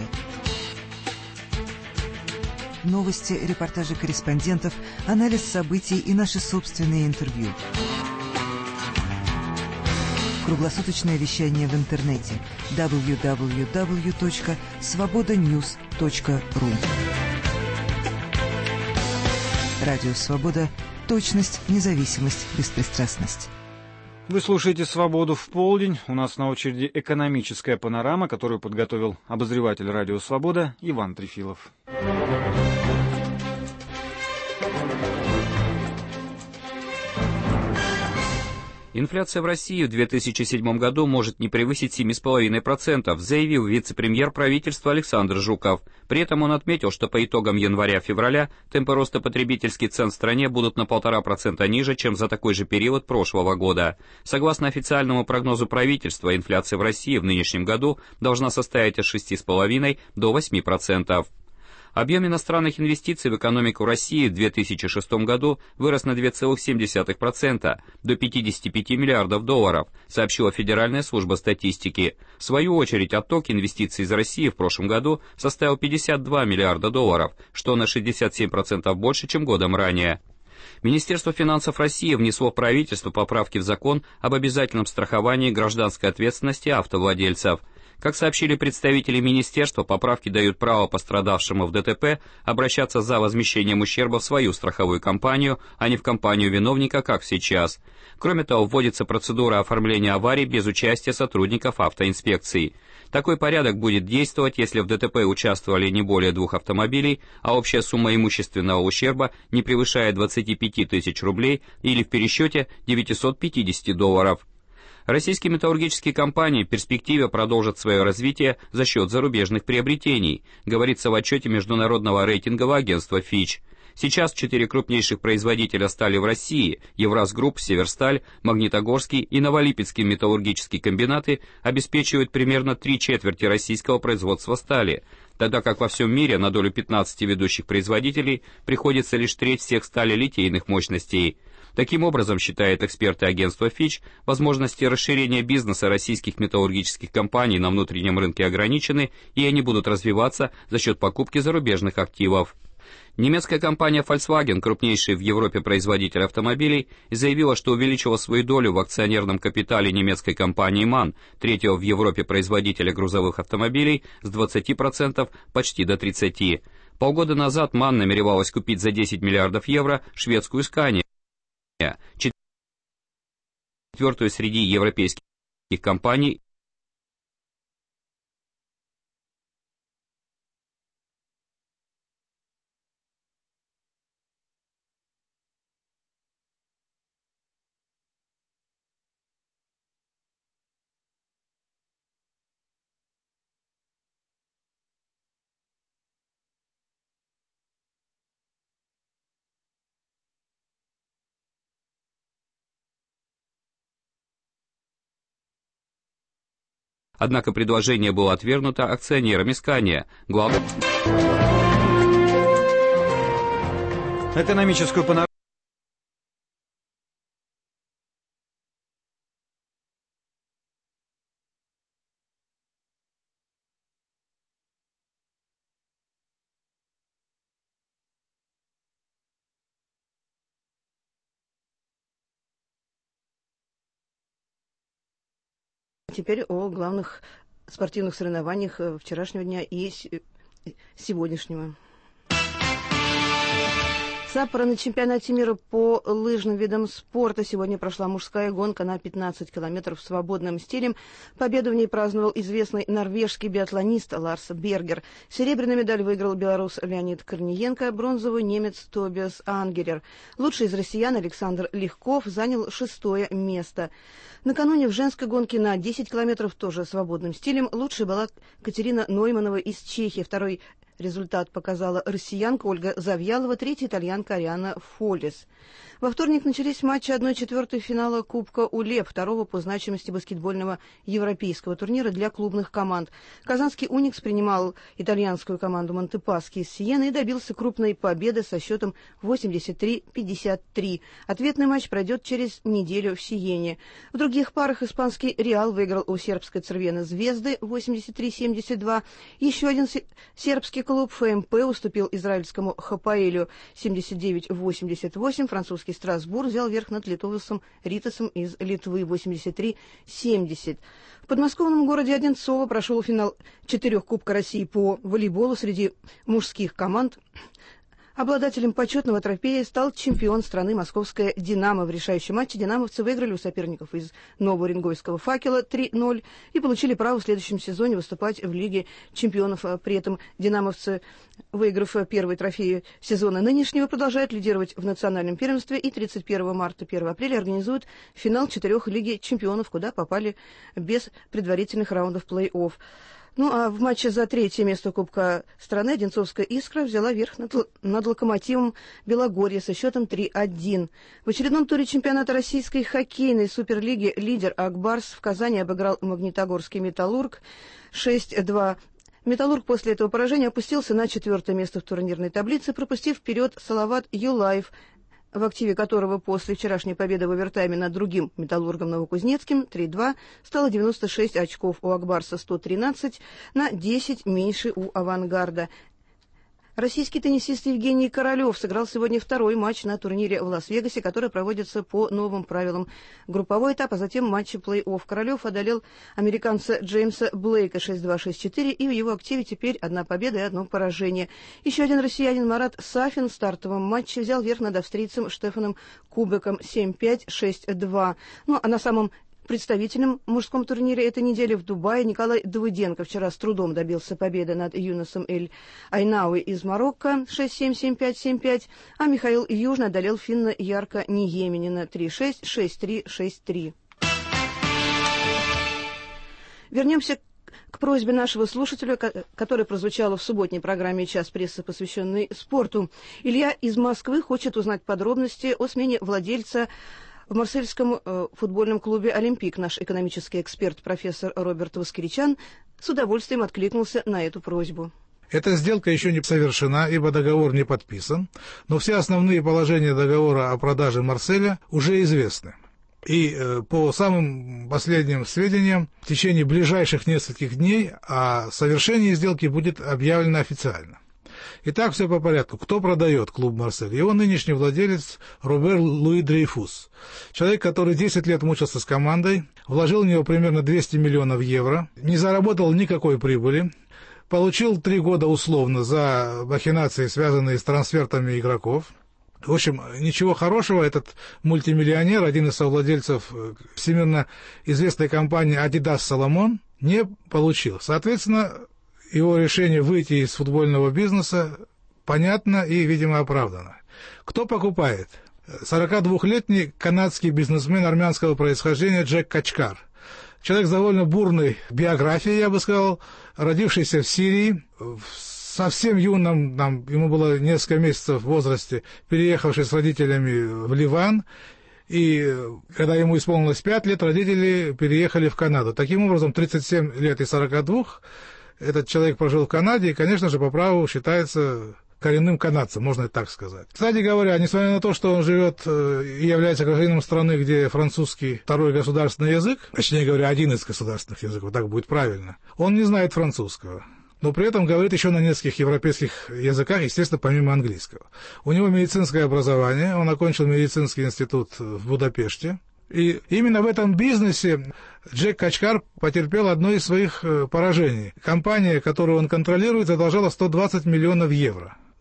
Новости, репортажи корреспондентов, анализ событий и наши собственные интервью. Круглосуточное вещание в интернете дабл ю дабл ю дабл ю точка свобода ньюс точка ру. Радио Свобода. Точность, независимость, беспристрастность. Вы слушаете «Свободу в полдень». У нас на очереди экономическая панорама, которую подготовил обозреватель «Радио Свобода» Иван Трефилов. Инфляция в России в две тысячи седьмом году может не превысить семь целых пять десятых процента, заявил вице-премьер правительства Александр Жуков. При этом он отметил, что по итогам января-февраля темпы роста потребительских цен в стране будут на полтора процента ниже, чем за такой же период прошлого года. Согласно официальному прогнозу правительства, инфляция в России в нынешнем году должна составить от шести целых пяти десятых до восьми процентов. Объем иностранных инвестиций в экономику России в две тысячи шестом году вырос на два целых семь десятых процента, до пятидесяти пяти миллиардов долларов, сообщила Федеральная служба статистики. В свою очередь, отток инвестиций из России в прошлом году составил пятьдесят два миллиарда долларов, что на шестьдесят семь процентов больше, чем годом ранее. Министерство финансов России внесло в правительство поправки в закон об обязательном страховании гражданской ответственности автовладельцев. Как сообщили представители министерства, поправки дают право пострадавшему в ДТП обращаться за возмещением ущерба в свою страховую компанию, а не в компанию виновника, как сейчас. Кроме того, вводится процедура оформления аварий без участия сотрудников автоинспекции. Такой порядок будет действовать, если в ДТП участвовали не более двух автомобилей, а общая сумма имущественного ущерба не превышает двадцати пяти тысяч рублей или в пересчете девятисот пятидесяти долларов. Российские металлургические компании в перспективе продолжат свое развитие за счет зарубежных приобретений, говорится в отчете международного рейтингового агентства Fitch. Сейчас четыре крупнейших производителя стали в России – Евразгрупп, Северсталь, Магнитогорский и Новолипецкий металлургические комбинаты обеспечивают примерно три четверти российского производства стали, тогда как во всем мире на долю пятнадцати ведущих производителей приходится лишь треть всех сталелитейных мощностей. Таким образом, считает эксперты агентства Fitch, возможности расширения бизнеса российских металлургических компаний на внутреннем рынке ограничены, и они будут развиваться за счет покупки зарубежных активов. Немецкая компания Volkswagen, крупнейший в Европе производитель автомобилей, заявила, что увеличила свою долю в акционерном капитале немецкой компании MAN, третьего в Европе производителя грузовых автомобилей, с двадцати процентов почти до тридцати процентов. Полгода назад MAN намеревалась купить за десять миллиардов евро шведскую Scania, четвертую среди европейских компаний. Однако предложение было отвергнуто акционерами Scania. Главное... Экономическую панораму. Теперь о главных спортивных соревнованиях вчерашнего дня и сегодняшнего. Саппоро на чемпионате мира по лыжным видам спорта. Сегодня прошла мужская гонка на пятнадцать километров свободным стилем. Победу в ней праздновал известный норвежский биатлонист Ларс Бергер. Серебряную медаль выиграл белорус Леонид Корниенко, бронзовую немец Тобиас Ангерер. Лучший из россиян Александр Легков занял шестое место. Накануне в женской гонке на десять километров тоже свободным стилем лучшей была Катерина Нойманова из Чехии. Второй результат показала россиянка Ольга Завьялова, третья итальянка Ариана Фолис. Во вторник начались матчи одной четвертой финала Кубка УЛЕП, второго по значимости баскетбольного европейского турнира для клубных команд. Казанский «Уникс» принимал итальянскую команду Монтепасchi из Сиены и добился крупной победы со счетом восемьдесят три пятьдесят три. Ответный матч пройдет через неделю в Сиене. В других парах испанский «Реал» выиграл у сербской «Црвены Звезды» восемьдесят три семьдесят два. Еще один сербский клуб ФМП уступил израильскому «Хапаэлю» семьдесят девять восемьдесят восемь. Французский «Страсбург» взял верх над литовцем Ритасом из Литвы восемьдесят три семьдесят. В подмосковном городе Одинцово прошел финал четырех Кубка России по волейболу среди мужских команд. Обладателем почетного трофея стал чемпион страны московская «Динамо». В решающем матче динамовцы выиграли у соперников из Новоуренгойского «Факела» три ноль и получили право в следующем сезоне выступать в Лиге чемпионов. При этом динамовцы, выиграв первый трофей сезона нынешнего, продолжают лидировать в национальном первенстве и тридцать первого марта — первого апреля организуют финал четырех Лиги чемпионов, куда попали без предварительных раундов плей-офф. Ну, а в матче за третье место Кубка страны одинцовская «Искра» взяла верх над, над «Локомотивом» Белогорья со счетом три один. В очередном туре чемпионата российской хоккейной суперлиги лидер «Акбарс» в Казани обыграл магнитогорский «Металлург» шесть два. «Металлург» после этого поражения опустился на четвертое место в турнирной таблице, пропустив вперед Салават Юлаев, в активе которого после вчерашней победы в овертайме над другим «Металлургом» Новокузнецким три два стало девяносто шесть очков, у «Акбарса» сто тринадцать, на десять меньше у «Авангарда». Российский теннисист Евгений Королев сыграл сегодня второй матч на турнире в Лас-Вегасе, который проводится по новым правилам. Групповой этап, а затем матчи плей-офф. Королев одолел американца Джеймса Блейка шесть два шесть четыре, и в его активе теперь одна победа и одно поражение. Еще один россиянин Марат Сафин в стартовом матче взял верх над австрийцем Штефаном Кубеком семь пять шесть два. Ну, а на самом представительном мужском турнире этой недели в Дубае Николай Давыденко вчера с трудом добился победы над Юнусом Эль-Айнауи из Марокко шесть семь семь пять семь пять, а Михаил Южный одолел финна Ярко Ниеменина три шесть шесть три шесть три. Вернемся к просьбе нашего слушателя, которая прозвучала в субботней программе «Час прессы», посвященной спорту. Илья из Москвы хочет узнать подробности о смене владельца в марсельском э, футбольном клубе «Олимпик». Наш экономический эксперт профессор Роберт Воскричан с удовольствием откликнулся на эту просьбу. Эта сделка еще не совершена, ибо договор не подписан, но все основные положения договора о продаже Марселя уже известны. И э, по самым последним сведениям, в течение ближайших нескольких дней о совершении сделки будет объявлено официально. Итак, все по порядку. Кто продает клуб «Марсель»? Его нынешний владелец Робер Луи Дрейфус. Человек, который десять лет мучился с командой, вложил в него примерно двести миллионов евро, не заработал никакой прибыли, получил три года условно за махинации, связанные с трансфертами игроков. В общем, ничего хорошего этот мультимиллионер, один из совладельцев всемирно известной компании Adidas Salomon, не получил. Соответственно, его решение выйти из футбольного бизнеса понятно и, видимо, оправдано. Кто покупает? сорокадвухлетний канадский бизнесмен армянского происхождения Джек Качкар. Человек с довольно бурной биографией, я бы сказал, родившийся в Сирии, в совсем юном, там, ему было несколько месяцев в возрасте, переехавший с родителями в Ливан. И когда ему исполнилось пять лет, родители переехали в Канаду. Таким образом, тридцать семь лет из сорока двух этот человек прожил в Канаде и, конечно же, по праву считается коренным канадцем, можно так сказать. Кстати говоря, несмотря на то, что он живет и является гражданином страны, где французский второй государственный язык, точнее говоря, один из государственных языков, так будет правильно, он не знает французского. Но при этом говорит еще на нескольких европейских языках, естественно, помимо английского. У него медицинское образование, он окончил медицинский институт в Будапеште. И именно в этом бизнесе Джек Качкар потерпел одно из своих поражений. Компания, которую он контролирует, задолжала сто двадцать миллионов евро.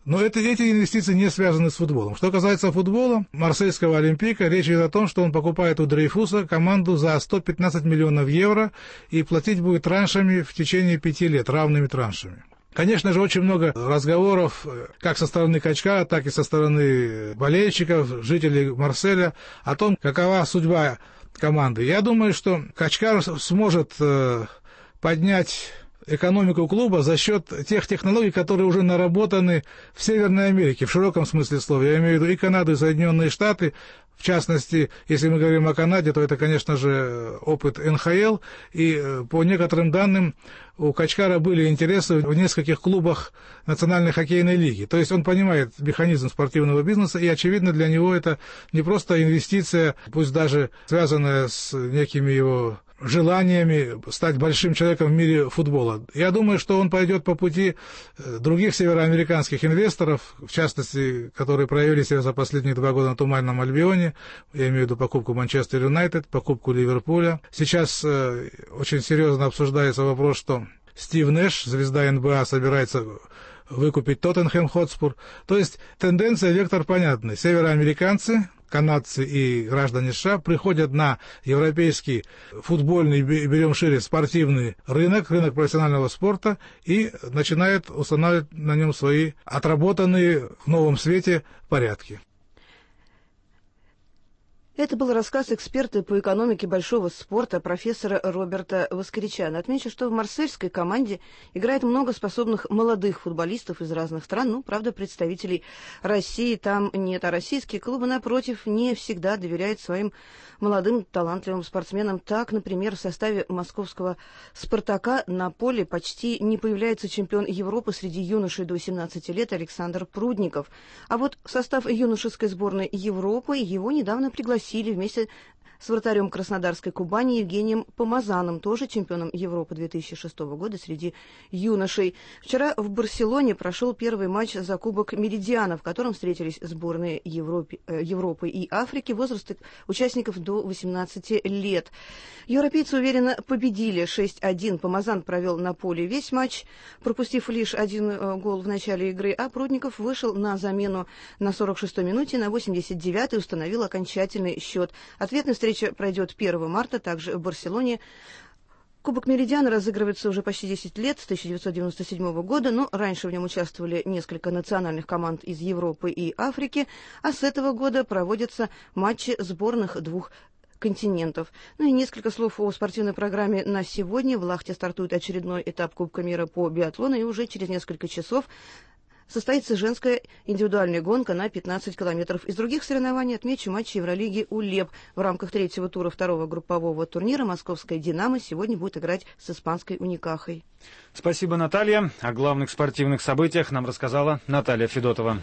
Но это, эти инвестиции не связаны с футболом. Что касается футбола, марсельского Олимпика, речь идет о том, что он покупает у Дрейфуса команду за сто пятнадцать миллионов евро и платить будет траншами в течение пяти лет, равными траншами. Конечно же, очень много разговоров как со стороны Качкара, так и со стороны болельщиков, жителей Марселя о том, какова судьба команды. Я думаю, что Качкар сможет поднять экономику клуба за счет тех технологий, которые уже наработаны в Северной Америке, в широком смысле слова. Я имею в виду и Канаду, и Соединенные Штаты. В частности, если мы говорим о Канаде, то это, конечно же, опыт эн ха эл. И по некоторым данным у Качкара были интересы в нескольких клубах Национальной хоккейной лиги. То есть он понимает механизм спортивного бизнеса, и, очевидно, для него это не просто инвестиция, пусть даже связанная с некими его желаниями стать большим человеком в мире футбола. Я думаю, что он пойдет по пути других североамериканских инвесторов, в частности, которые проявили себя за последние два года на Туманном Альбионе. Я имею в виду покупку Манчестер Юнайтед, покупку Ливерпуля. Сейчас э, очень серьезно обсуждается вопрос, что Стив Нэш, звезда эн бэ а, собирается выкупить Тоттенхэм Хотспур. То есть тенденция, вектор понятный. Североамериканцы, канадцы и граждане США приходят на европейский футбольный, берем шире, спортивный рынок, рынок профессионального спорта, и начинают устанавливать на нем свои отработанные в новом свете порядки. Это был рассказ эксперта по экономике большого спорта профессора Роберта Воскричана. Отмечу, что в марсельской команде играет много способных молодых футболистов из разных стран. Ну, правда, представителей России там нет. А российские клубы, напротив, не всегда доверяют своим молодым талантливым спортсменам. Так, например, в составе московского «Спартака» на поле почти не появляется чемпион Европы среди юношей до семнадцати лет Александр Прудников. А вот в состав юношеской сборной Европы его недавно пригласили вместе с вратарем краснодарской Кубани Евгением Помазаном, тоже чемпионом Европы две тысячи шестого года среди юношей. Вчера в Барселоне прошел первый матч за Кубок Меридиана, в котором встретились сборные Европы, э, Европы и Африки, возраст участников до восемнадцати лет. Европейцы уверенно победили шесть один. Помазан провел на поле весь матч, пропустив лишь один э, гол в начале игры, а Прудников вышел на замену на сорок шестой минуте, на восемьдесят девятой установил окончательный счет. Ответный встреча пройдет первого марта, также в Барселоне. Кубок Меридиана разыгрывается уже почти десять лет, с тысяча девятьсот девяносто седьмого года, но раньше в нем участвовали несколько национальных команд из Европы и Африки, а с этого года проводятся матчи сборных двух континентов. Ну и несколько слов о спортивной программе на сегодня. В Лахте стартует очередной этап Кубка мира по биатлону, и уже через несколько часов состоится женская индивидуальная гонка на пятнадцать километров. Из других соревнований отмечу матчи Евролиги УЛЕП. В рамках третьего тура второго группового турнира московская «Динамо» сегодня будет играть с испанской «Уникахой». Спасибо, Наталья. О главных спортивных событиях нам рассказала Наталья Федотова.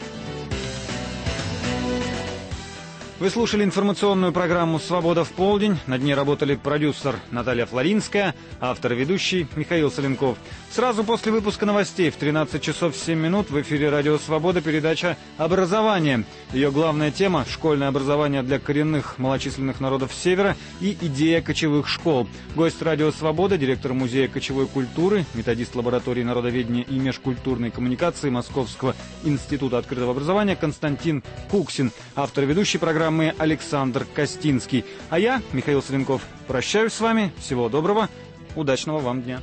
Вы слушали информационную программу «Свобода в полдень». Над ней работали продюсер Наталья Флоринская, автор и ведущий Михаил Соленков. Сразу после выпуска новостей в тринадцать часов семь минут в эфире «Радио Свобода» передача «Образование». Ее главная тема – школьное образование для коренных малочисленных народов Севера и идея кочевых школ. Гость «Радио Свобода» – директор Музея кочевой культуры, методист лаборатории народоведения и межкультурной коммуникации Московского института открытого образования Константин Куксин, автор и ведущий программы Александр Костинский. А я, Михаил Соленков, прощаюсь с вами. Всего доброго. Удачного вам дня.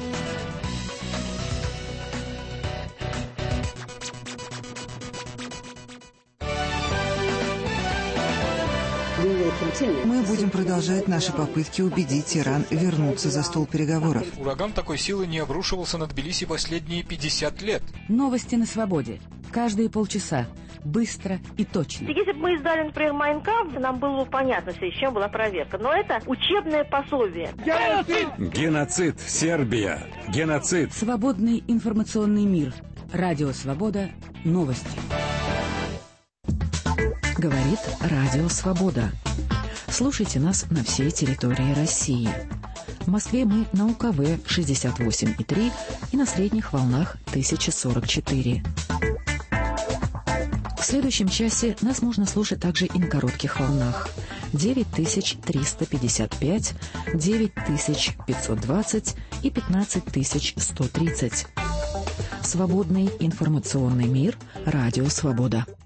Мы будем продолжать наши попытки убедить Иран вернуться за стол переговоров. Ураган такой силы не обрушивался над Тбилиси последние пятьдесят лет. Новости на свободе. Каждые полчаса. Быстро и точно. Если бы мы издали, например, «Майнкамп», нам было бы понятно, с чем была проверка. Но это учебное пособие. Геноцид! Геноцид! Сербия! Геноцид! Свободный информационный мир. Радио Свобода. Новости. Говорит Радио Свобода. Слушайте нас на всей территории России. В Москве мы на У Ка Вэ шестьдесят восемь и три и на средних волнах тысяча сорок четыре. В следующем часе нас можно слушать также и на коротких волнах. девять тысяч триста пятьдесят пять, девять тысяч пятьсот двадцать и пятнадцать тысяч сто тридцать. Свободный информационный мир. Радио «Свобода».